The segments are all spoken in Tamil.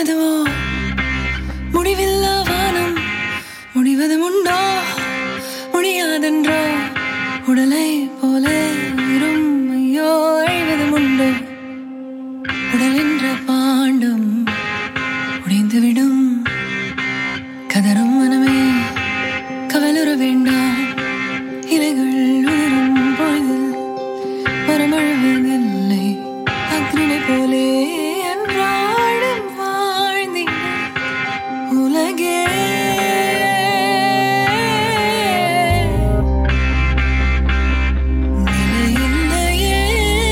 எதுவோ முடிவில்லா வானம் முடிவதும் உண்டோ முடியாதென்றோ உடலை போல உயிரும் ஐயோ அழிவதும் உண்டு உடலென்ற பாண்டம் உடைந்துவிடும் கதரும் மனமே கவலுற வேண்டாம் இலைகள் உதிரும் பொழுதில் மரமழுவதில்லை அக்னினை போலே அன்றாடம் வாழ்ந்திட உலகே நிலையில்லையே.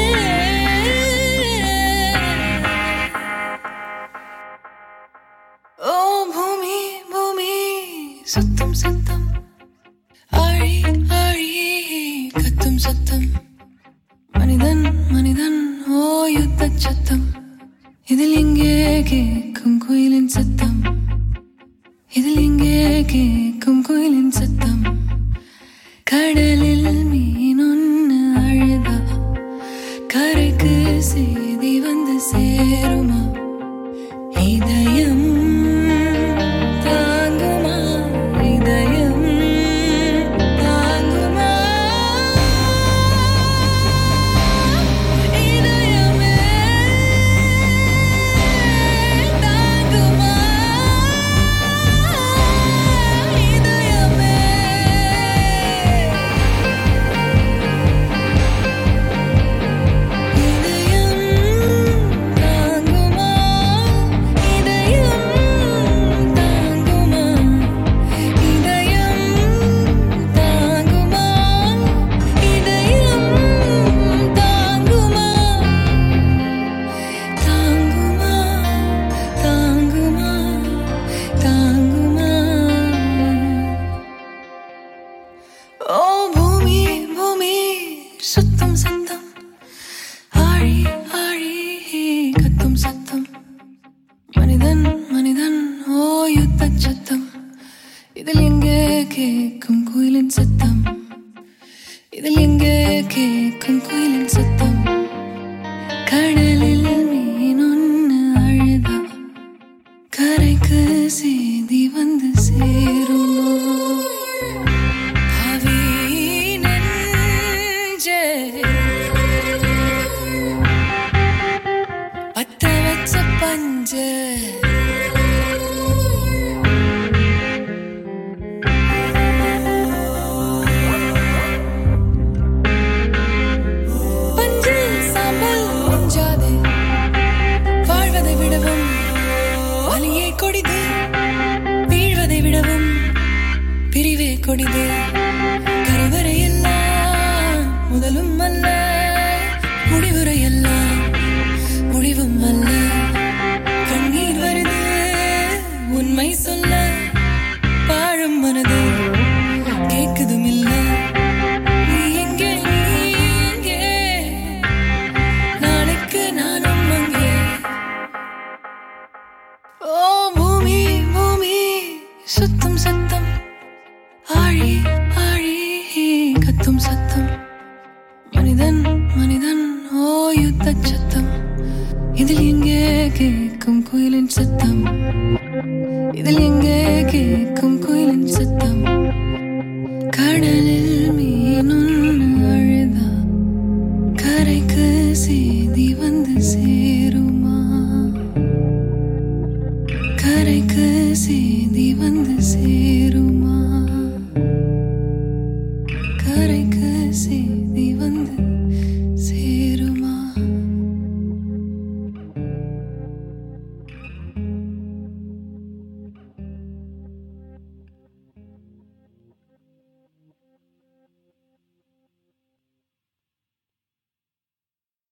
ஓ பூமி பூமி சுத்தம் சத்தம் ஆழி ஆழி கத்தும் சத்தம் மனிதன் மனிதன் ஓ யுத்த சத்தம் இதில் இங்கே கேட்கும் குயிலின் சத்தம் இதில் இங்கே கேட்கும் குயிலின் சத்தம் கடலில் மீன் ஒன்று அழுதா கரைக்கு செய்தி வந்து சேருமா இதயம் தாங்குமா இதயம் தாங்குமா இதயமே தாங்குமா இதயமே இதயம் தாங்குமா இதயம் தாங்குமா இதயம் தாங்குமா இதயம் தாங்குமா தாங்குமா தாங்குமா தாங்குமா. ஓ பூமி பூமி சுத்தம் சத்தம் ஆழி ஆழி கத்தும் சத்தம் மனிதன் மனிதன் ஓ யுத்த சத்தம் இதில் எங்கே கேட்கும் குயிலின் சத்தம் இதில் எங்கே கேட்கும் குயிலின் சத்தம் கடலில் மீன் ஒன்று அழுதா கரைக்கு செய்தி வந்து சேருமா அவி நெஞ்சே பத்த வச்ச பஞ்ச பஞ்சில் சாம்பல் மிஞ்சாதே வாழ்வதை விடவும் வலியே கொடிது வீழ்வதை விடவும் பிரிவே கொடிது கருவறை எல்லாம் முதலும் அல்ல முடிவுரை எல்லாம் முடிவும் அல்ல கண்ணீர் வருது உண்மை சொல்ல பாழும் மனது கேட்குதும் இல்ல நீ எங்கே நாளைக்கு நானும் அங்கே. ஓ பூமி பூமி சுத்தம் சத்தம் ஆழி ஆழி கத்தும் சத்தம் மனிதன் மனிதன் ஓ யுத்த சத்தம் இதில் எங்கே கேட்கும் குயிலின் சத்தம் இதில் எங்கே கேட்கும் குயிலின் சத்தம் கடலில் மீன் ஒன்று அழுதா கரைக்கு செய்தி வந்து சேருமா கரைக்கு செய்தி வந்து சேருமா கரைக்கு செய்தி வந்து